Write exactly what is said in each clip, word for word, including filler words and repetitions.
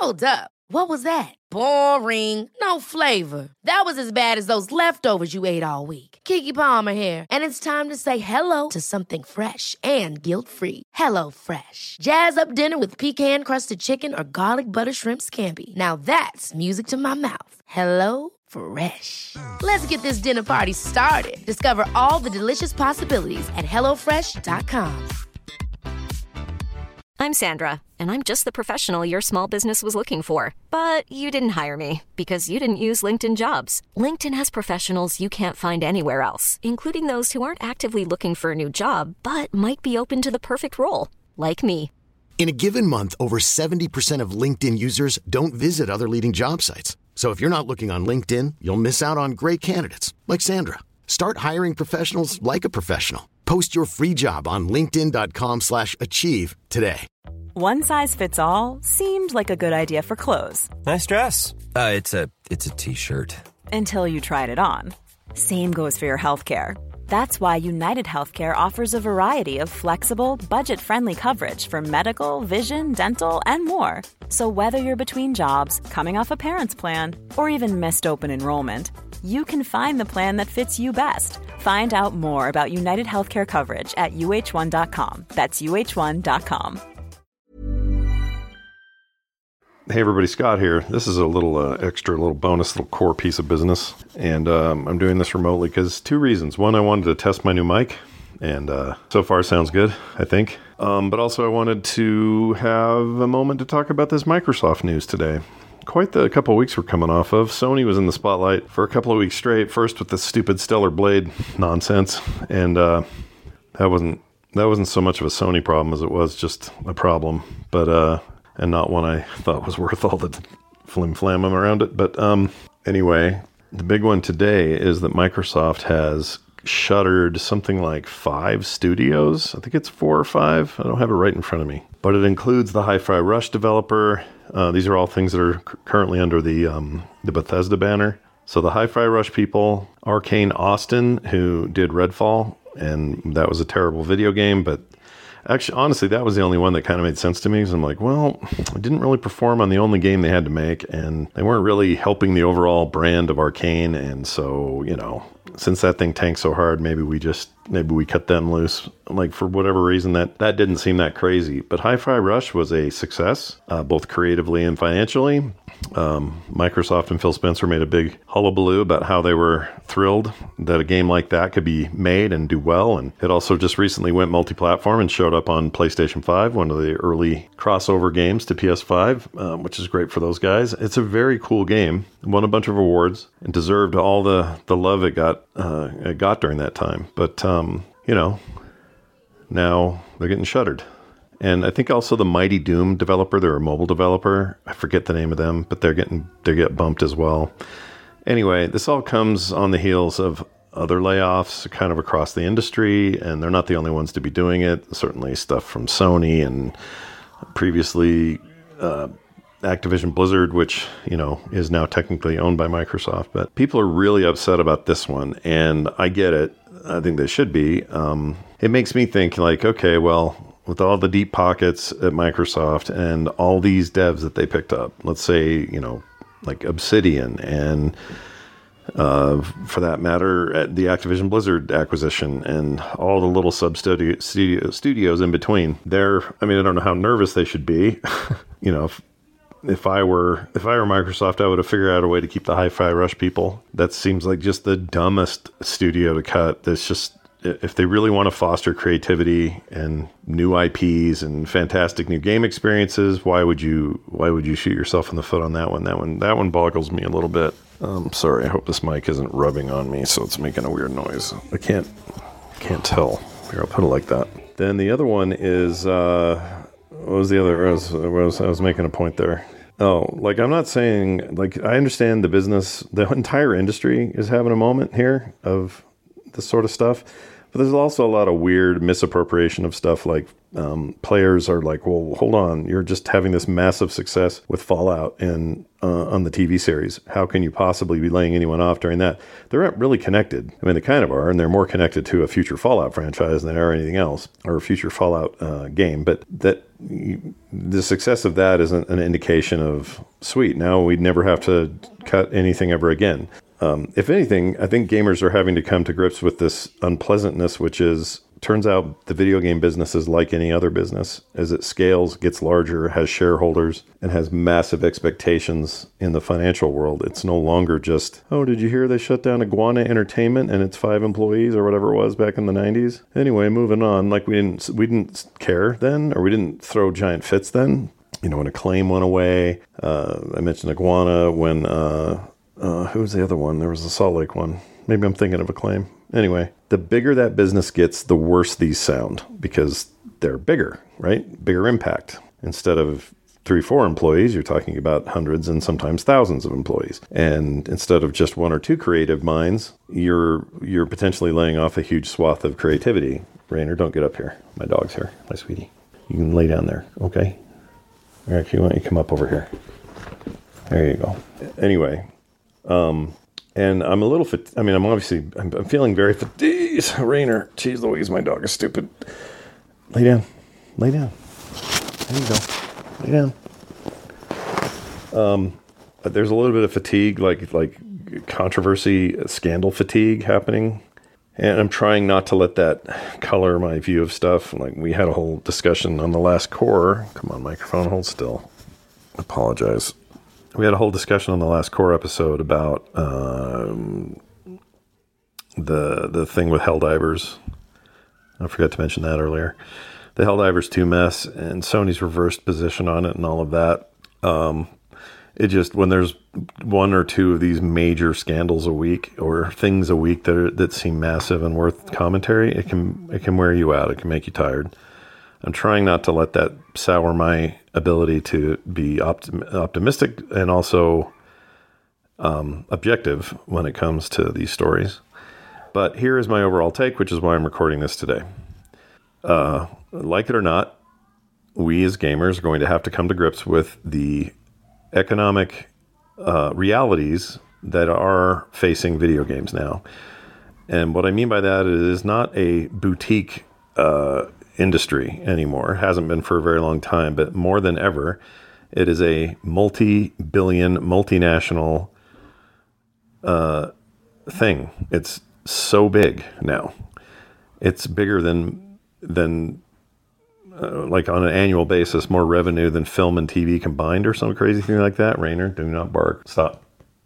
Hold up. What was that? Boring. No flavor. That was as bad as those leftovers you ate all week. Keke Palmer here, and it's time to say hello to something fresh and guilt-free. Hello Fresh. Jazz up dinner with pecan-crusted chicken or garlic butter shrimp scampi. Now that's music to my mouth. Hello Fresh. Let's get this dinner party started. Discover all the delicious possibilities at hello fresh dot com. I'm Sandra, and I'm just the professional your small business was looking for. But you didn't hire me because you didn't use LinkedIn Jobs. LinkedIn has professionals you can't find anywhere else, including those who aren't actively looking for a new job, but might be open to the perfect role, like me. In a given month, over seventy percent of LinkedIn users don't visit other leading job sites. So if you're not looking on LinkedIn, you'll miss out on great candidates, like Sandra. Start hiring professionals like a professional. Post your free job on linkedin dot com slash achieve today. One size fits all seemed like a good idea for clothes. Nice dress. Uh, it's a it's a t-shirt. Until you tried it on. Same goes for your healthcare. That's why United Healthcare offers a variety of flexible, budget-friendly coverage for medical, vision, dental, and more. So whether you're between jobs, coming off a parent's plan, or even missed open enrollment, you can find the plan that fits you best. Find out more about United Healthcare coverage at U H one dot com. That's U H one dot com. Hey everybody, Scott here. This is a little uh, extra, little bonus, little core piece of business. And um, I'm doing this remotely because two reasons. One, I wanted to test my new mic. And uh, so far sounds good, I think. Um, but also I wanted to have a moment to talk about this Microsoft news today. Quite the couple of weeks we're coming off of. Sony was in the spotlight for a couple of weeks straight. First with the stupid Stellar Blade nonsense. And uh, that wasn't that wasn't so much of a Sony problem as it was just a problem. But... Uh, and not one I thought was worth all the flim-flam around it. But um, anyway, the big one today is that Microsoft has shuttered something like five studios. I think it's four or five. I don't have it right in front of me. But it includes the Hi-Fi Rush developer. Uh, these are all things that are c- currently under the um, the Bethesda banner. So the Hi-Fi Rush people, Arcane Austin, who did Redfall, and that was a terrible video game, but actually, honestly, that was the only one that kind of made sense to me. Because I'm like, well, it didn't really perform on the only game they had to make, and they weren't really helping the overall brand of Arcane. And so, you know, since that thing tanked so hard, maybe we just, maybe we cut them loose. Like, for whatever reason, that, that didn't seem that crazy. But Hi-Fi Rush was a success, uh, both creatively and financially. Um, Microsoft and Phil Spencer made a big hullabaloo about how they were thrilled that a game like that could be made and do well. And it also just recently went multi-platform and showed up on PlayStation five, one of the early crossover games to P S five, um, which is great for those guys. It's a very cool game. It won a bunch of awards and deserved all the, the love it got, uh, it got during that time. But, um, you know, now they're getting shuttered. And I think also the Mighty Doom developer, they're a mobile developer. I forget the name of them, but they're getting they get bumped as well. Anyway, this all comes on the heels of other layoffs kind of across the industry, and they're not the only ones to be doing it. Certainly stuff from Sony and previously uh, Activision Blizzard, which, you know, is now technically owned by Microsoft. But people are really upset about this one, and I get it. I think they should be. Um, it makes me think like, okay, well, with all the deep pockets at Microsoft and all these devs that they picked up, let's say, you know, like Obsidian and uh, for that matter, at the Activision Blizzard acquisition and all the little sub studio, studio, studios in between. They're, I mean, I don't know how nervous they should be. you know, if, if I were if I were Microsoft, I would have figured out a way to keep the Hi-Fi Rush people. That seems like just the dumbest studio to cut. That's just, if they really want to foster creativity and new I Ps and fantastic new game experiences, why would you why would you shoot yourself in the foot on that one? That one that one boggles me a little bit. Um, sorry, I hope this mic isn't rubbing on me, so it's making a weird noise. I can't can't tell. Here, I'll put it like that. Then the other one is uh, what was the other? I was, I was I was making a point there. Oh, like I'm not saying, like I understand the business, the entire industry is having a moment here of this sort of stuff. But there's also a lot of weird misappropriation of stuff. Like um, players are like, well, hold on, you're just having this massive success with Fallout and uh, on the T V series. How can you possibly be laying anyone off during that? They aren't really connected. I mean, they kind of are, and they're more connected to a future Fallout franchise than they are anything else, or a future Fallout uh, game. But that you, the success of that isn't an indication of, sweet, now we'd never have to cut anything ever again. Um, if anything, I think gamers are having to come to grips with this unpleasantness, which is, turns out the video game business is like any other business. As it scales, gets larger, has shareholders, and has massive expectations in the financial world. It's no longer just, oh, did you hear they shut down Iguana Entertainment and it's five employees or whatever it was back in the nineties? Anyway, moving on. Like we didn't, we didn't care then, or we didn't throw giant fits then. You know, when Acclaim went away, uh, I mentioned Iguana when... Uh, Uh, who was the other one? There was a Salt Lake one. Maybe I'm thinking of Acclaim. Anyway, the bigger that business gets, the worse these sound because they're bigger, right? Bigger impact. Instead of three, four employees, you're talking about hundreds and sometimes thousands of employees. And instead of just one or two creative minds, you're you're potentially laying off a huge swath of creativity. Rainer, don't get up here. My dog's here, my sweetie. You can lay down there, okay? Actually, why don't you come up over here? There you go. Anyway. Um, and I'm a little, fat- I mean, I'm obviously, I'm, I'm feeling very fatigued. Rainer, geez Louise, my dog is stupid. Lay down, lay down. There you go. Lay down. Um, but there's a little bit of fatigue, like, like controversy, scandal fatigue happening. And I'm trying not to let that color my view of stuff. Like we had a whole discussion on the last core. Come on, microphone, hold still. Apologize. We had a whole discussion on the last core episode about um, the the thing with Helldivers. I forgot to mention that earlier. The Helldivers two mess and Sony's reversed position on it and all of that. Um, it just, when there's one or two of these major scandals a week or things a week that are, that seem massive and worth commentary, it can it can wear you out. It can make you tired. I'm trying not to let that sour my ability to be optim- optimistic and also um, objective when it comes to these stories. But here is my overall take, which is why I'm recording this today. Uh, like it or not, we as gamers are going to have to come to grips with the economic uh, realities that are facing video games now. And what I mean by that is not a boutique uh industry anymore. It hasn't been for a very long time, but more than ever, it is a multi-billion, multinational uh, thing. It's so big now. It's bigger than, than uh, like on an annual basis, more revenue than film and T V combined or some crazy thing like that. Rainer, do not bark. Stop.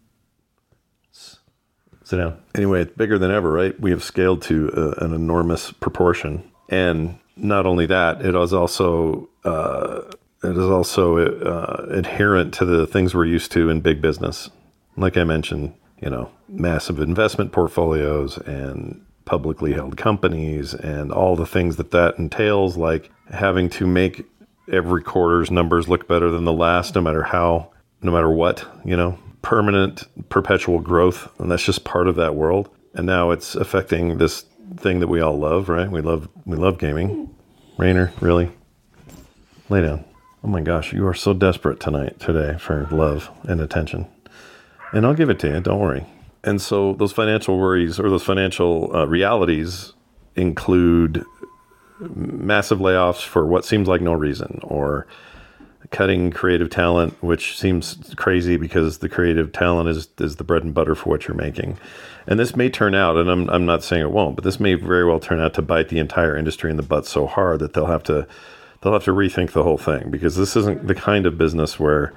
S- sit down. Anyway, it's bigger than ever, right? We have scaled to uh, an enormous proportion. And not only that, it is also uh, it is also uh, adherent to the things we're used to in big business. Like I mentioned, you know, massive investment portfolios and publicly held companies and all the things that that entails, like having to make every quarter's numbers look better than the last, no matter how, no matter what, you know, permanent, perpetual growth. And that's just part of that world. And now it's affecting this thing that we all love, right? We love we love gaming. Rainer, really? Lay down. Oh my gosh, you are so desperate tonight, today, for love and attention. And I'll give it to you, don't worry. And so those financial worries or those financial uh, realities include massive layoffs for what seems like no reason, or cutting creative talent, which seems crazy because the creative talent is is the bread and butter for what you're making. And this may turn out, and I'm I'm not saying it won't, but this may very well turn out to bite the entire industry in the butt so hard that they'll have to they'll have to rethink the whole thing, because this isn't the kind of business where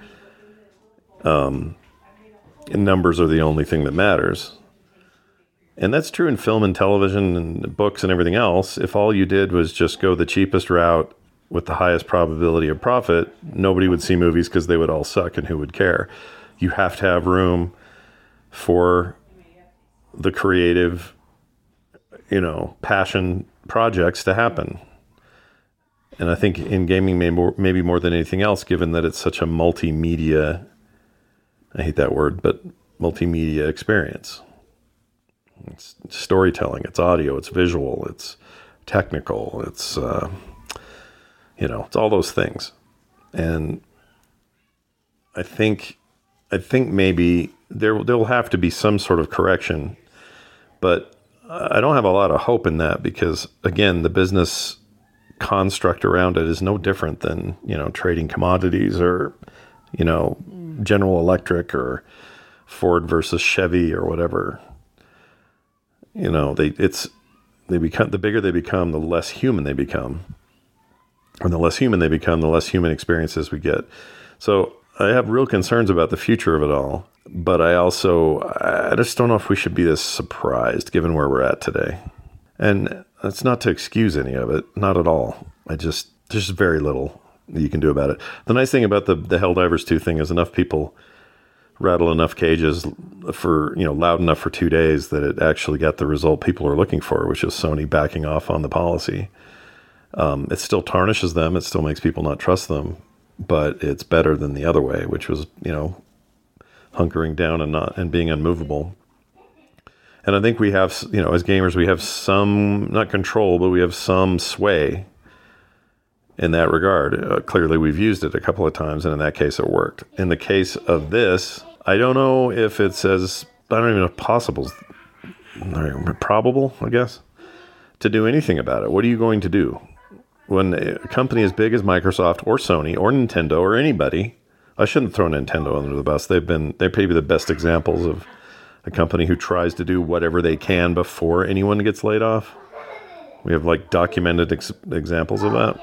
um, numbers are the only thing that matters. And that's true in film and television and books and everything else. If all you did was just go the cheapest route with the highest probability of profit, nobody would see movies because they would all suck, and who would care? You have to have room for the creative, you know, passion projects to happen. And I think in gaming, maybe more, maybe more than anything else, given that it's such a multimedia, I hate that word, but multimedia experience. It's storytelling, it's audio, it's visual, it's technical, it's, uh, you know, it's all those things. And I think, I think maybe there, there will have to be some sort of correction, but I don't have a lot of hope in that because, again, the business construct around it is no different than, you know, trading commodities or, you know, General Electric or Ford versus Chevy or whatever. You know, they it's they become the bigger they become, the less human they become. And the less human they become, the less human experiences we get. So I have real concerns about the future of it all. But I also, I just don't know if we should be this surprised given where we're at today. And that's not to excuse any of it, not at all. I just, there's just very little you can do about it. The nice thing about the, the Helldivers two thing is enough people rattle enough cages for, you know, loud enough for two days that it actually got the result people are looking for, which is Sony backing off on the policy. Um, it still tarnishes them. It still makes people not trust them, but it's better than the other way, which was, you know, hunkering down and not and being unmovable. And I think we have, you know, as gamers, we have some, not control, but we have some sway in that regard. Uh, clearly, we've used it a couple of times, and in that case, it worked. In the case of this, I don't know if it's as, I don't even know if possible, probable, I guess, to do anything about it. What are you going to do? When a company as big as Microsoft or Sony or Nintendo or anybody, I shouldn't throw Nintendo under the bus. They've been, they're maybe the best examples of a company who tries to do whatever they can before anyone gets laid off. We have like documented ex- examples of that.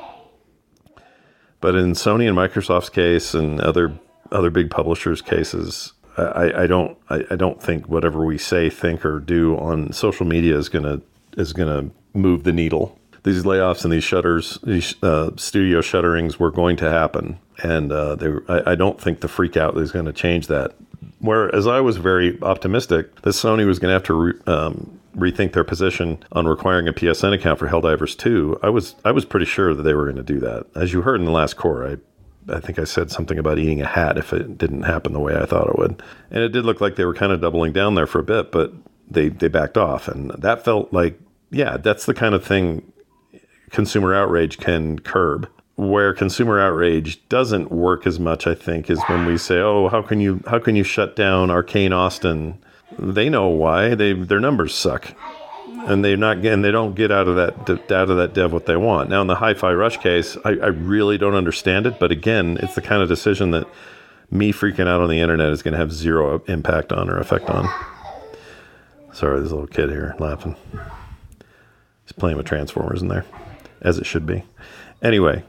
But in Sony and Microsoft's case and other other big publishers' cases, I, I don't I, I don't think whatever we say, think, or do on social media is gonna is gonna move the needle. These layoffs and these shutters, these uh, studio shutterings were going to happen. And uh, they, I, I don't think the freak out is going to change that. Whereas I was very optimistic that Sony was going to have to re, um, rethink their position on requiring a P S N account for Helldivers two. I was I was pretty sure that they were going to do that. As you heard in the last core, I I think I said something about eating a hat if it didn't happen the way I thought it would. And it did look like they were kind of doubling down there for a bit, but they, they backed off. And that felt like, yeah, that's the kind of thing consumer outrage can curb. Where consumer outrage doesn't work as much, I think, is when we say, "Oh, how can you how can you shut down Arcane Austin?" They know why. They their numbers suck, and they're not and they don't get out of that out of that dev what they want. Now, in the Hi-Fi Rush case, I, I really don't understand it. But again, it's the kind of decision that me freaking out on the internet is going to have zero impact on or effect on. Sorry, there's a little kid here laughing. He's playing with Transformers in there, as it should be. Anyway.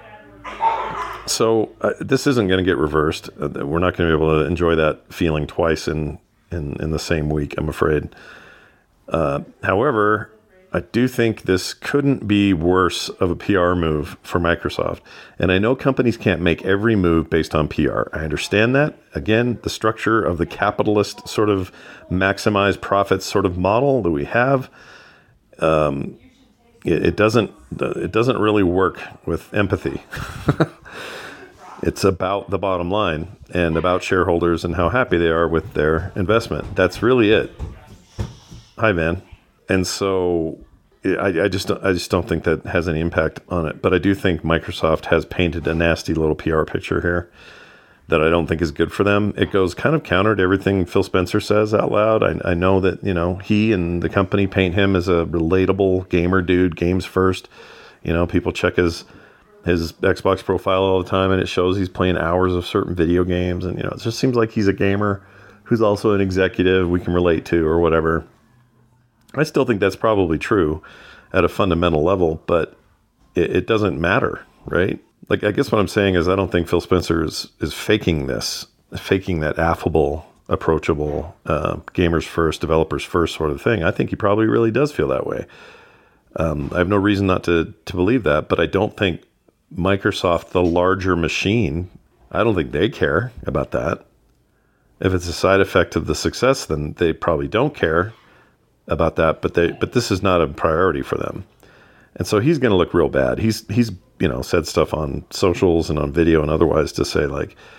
So uh, this isn't going to get reversed. Uh, we're not going to be able to enjoy that feeling twice in, in, in the same week, I'm afraid. Uh, however, I do think this couldn't be worse of a P R move for Microsoft. And I know companies can't make every move based on P R. I understand that. Again, the structure of the capitalist sort of maximize profits sort of model that we have, um, it, it doesn't it doesn't really work with empathy. It's about the bottom line and about shareholders and how happy they are with their investment. That's really it. Hi, Van. And so I, I just I just don't think that has any impact on it. But I do think Microsoft has painted a nasty little P R picture here that I don't think is good for them. It goes kind of counter to everything Phil Spencer says out loud. I, I know that, you know, he and the company paint him as a relatable gamer dude, games first. You know, people check his his Xbox profile all the time, and it shows he's playing hours of certain video games. And, you know, it just seems like he's a gamer who's also an executive we can relate to or whatever. I still think that's probably true at a fundamental level, but it, it doesn't matter, right? Like, I guess what I'm saying is I don't think Phil Spencer is, is faking this, faking that affable, approachable, uh, gamers first, developers first sort of thing. I think he probably really does feel that way. Um, I have no reason not to, to believe that, but I don't think Microsoft, the larger machine, I don't think they care about that. If it's a side effect of the success, then they probably don't care about that, but they but this is not a priority for them. And so he's going to look real bad. He's he's you know said stuff on socials and on video and otherwise to say like,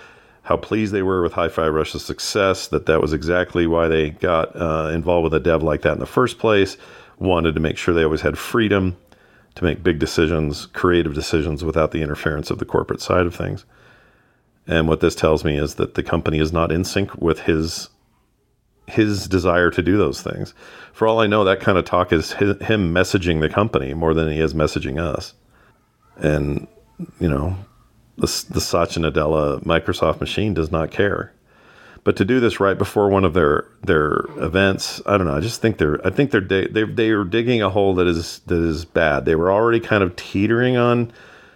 how pleased they were with Hi-Fi Rush's success, that that was exactly why they got uh, involved with a dev like that in the first place, wanted to make sure they always had freedom to make big decisions, creative decisions without the interference of the corporate side of things. And what this tells me is that the company is not in sync with his his desire to do those things. For all I know, that kind of talk is his, him messaging the company more than he is messaging us. And, you know, the, the Satya Nadella Microsoft machine does not care. But to do this right before one of their their events, I don't know. I just think they're I think they're they they are digging a hole that is that is bad. They were already kind of teetering on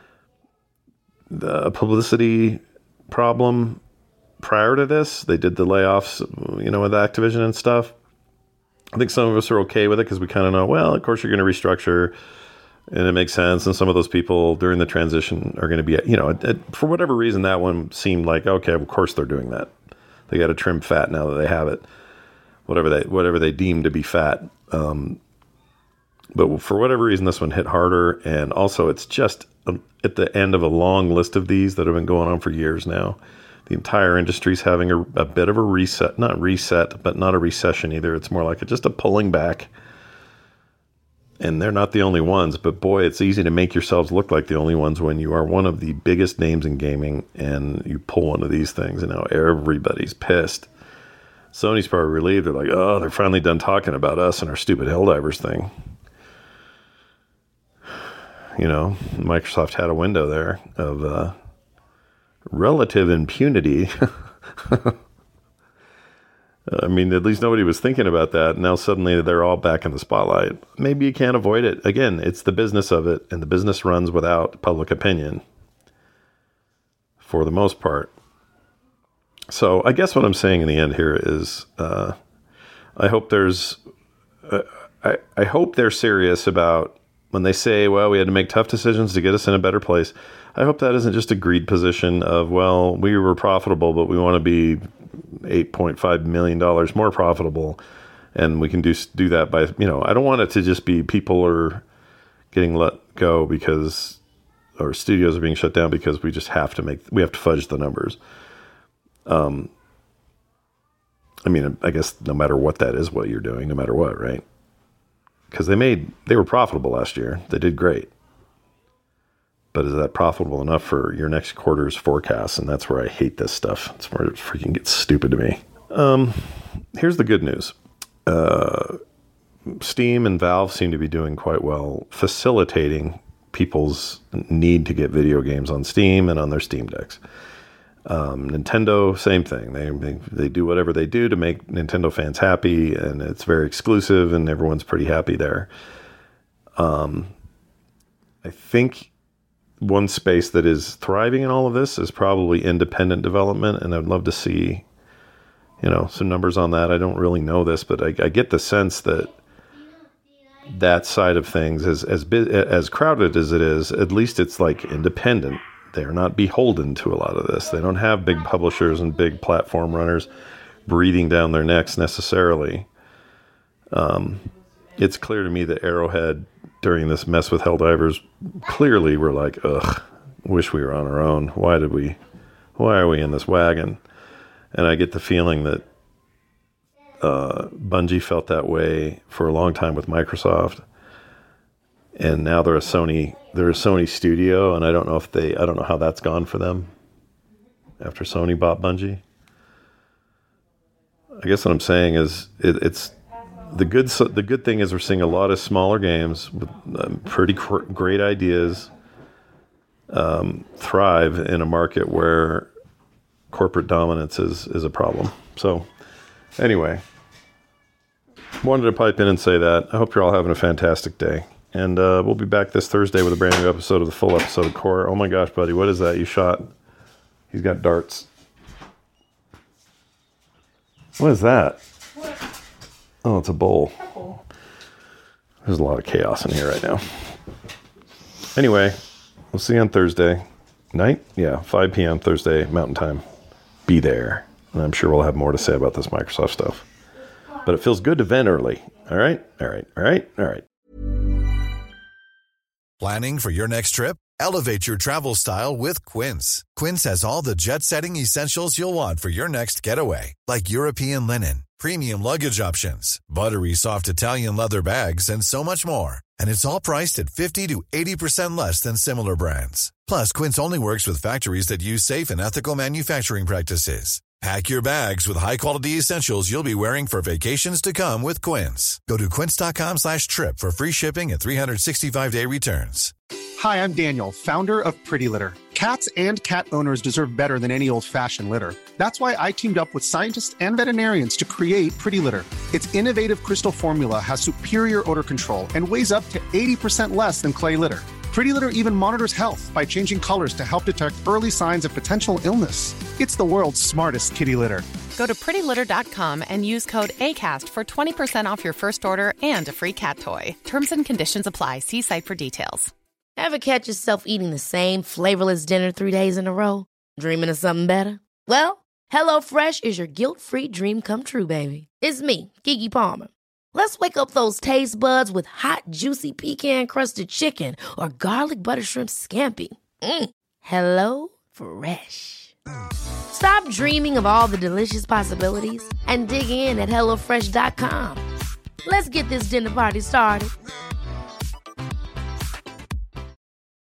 the publicity problem prior to this. They did the layoffs, you know, with Activision and stuff. I think some of us are okay with it because we kind of know, well, of course you're going to restructure and it makes sense. And some of those people during the transition are going to be, you know, it, it, for whatever reason, that one seemed like, okay, of course they're doing that. They got to trim fat now that they have it, whatever they, whatever they deem to be fat. Um, but for whatever reason, this one hit harder. And also it's just a, at the end of a long list of these that have been going on for years now. The entire industry is having a, a bit of a reset, not reset, but not a recession either. It's more like a, just a pulling back. And they're not the only ones, but boy, it's easy to make yourselves look like the only ones when you are one of the biggest names in gaming and you pull one of these things and now everybody's pissed. Sony's probably relieved. They're like, oh, they're finally done talking about us and our stupid Helldivers thing. You know, Microsoft had a window there of, uh, relative impunity. I mean, at least nobody was thinking about that. Now suddenly they're all back in the spotlight. Maybe you can't avoid it. Again, it's the business of it, and the business runs without public opinion for the most part. So I guess what I'm saying in the end here is uh, I hope there's uh, I, I hope they're serious about when they say, well, we had to make tough decisions to get us in a better place. I hope that isn't just a greed position of, well, we were profitable, but we want to be eight point five million dollars more profitable. And we can do do that by, you know, I don't want it to just be people are getting let go because, or studios are being shut down because we just have to make, we have to fudge the numbers. Um, I mean, I guess no matter what that is, what you're doing, no matter what, right? Because they made, they were profitable last year. They did great. But is that profitable enough for your next quarter's forecast? And that's where I hate this stuff. It's where it freaking gets stupid to me. Um, here's the good news. Uh, Steam and Valve seem to be doing quite well facilitating people's need to get video games on Steam and on their Steam Decks. Um, Nintendo, same thing. They, they they do whatever they do to make Nintendo fans happy, and it's very exclusive, and everyone's pretty happy there. Um, I think one space that is thriving in all of this is probably independent development, and I'd love to see, you know, some numbers on that. I don't really know this, but I, I get the sense that that side of things, as as as crowded as it is, at least it's like independent. They're not beholden to a lot of this. They don't have big publishers and big platform runners breathing down their necks necessarily. Um, it's clear to me that Arrowhead, during this mess with Helldivers, clearly were like, ugh, wish we were on our own. Why did we, why are we in this wagon? And I get the feeling that uh, Bungie felt that way for a long time with Microsoft. And now they're a Sony, they're a Sony studio, and I don't know if they, I don't know how that's gone for them after Sony bought Bungie. I guess what I'm saying is it, it's the good. The good thing is we're seeing a lot of smaller games with um, pretty cr- great ideas um, thrive in a market where corporate dominance is is a problem. So anyway, wanted to pipe in and say that. I hope you're all having a fantastic day. And uh, we'll be back this Thursday with a brand new episode of the full episode of Core. Oh my gosh, buddy, what is that you shot? He's got darts. What is that? What? Oh, it's a bowl. Apple. There's a lot of chaos in here right now. Anyway, we'll see you on Thursday night. Yeah, five p.m. Thursday, Mountain Time. Be there. And I'm sure we'll have more to say about this Microsoft stuff. But it feels good to vent early. All right? All right. All right. All right. Planning for your next trip? Elevate your travel style with Quince. Quince has all the jet-setting essentials you'll want for your next getaway, like European linen, premium luggage options, buttery soft Italian leather bags, and so much more. And it's all priced at fifty to eighty percent less than similar brands. Plus, Quince only works with factories that use safe and ethical manufacturing practices. Pack your bags with high-quality essentials you'll be wearing for vacations to come with Quince. Go to quince.com slash trip for free shipping and three sixty-five day returns. Hi, I'm Daniel, founder of Pretty Litter. Cats and cat owners deserve better than any old-fashioned litter. That's why I teamed up with scientists and veterinarians to create Pretty Litter. Its innovative crystal formula has superior odor control and weighs up to eighty percent less than clay litter. Pretty Litter even monitors health by changing colors to help detect early signs of potential illness. It's the world's smartest kitty litter. Go to pretty litter dot com and use code ACAST for twenty percent off your first order and a free cat toy. Terms and conditions apply. See site for details. Ever catch yourself eating the same flavorless dinner three days in a row? Dreaming of something better? Well, HelloFresh is your guilt-free dream come true, baby. It's me, Keke Palmer. Let's wake up those taste buds with hot, juicy pecan-crusted chicken or garlic butter shrimp scampi. Mm. Hello Fresh. Stop dreaming of all the delicious possibilities and dig in at hello fresh dot com. Let's get this dinner party started.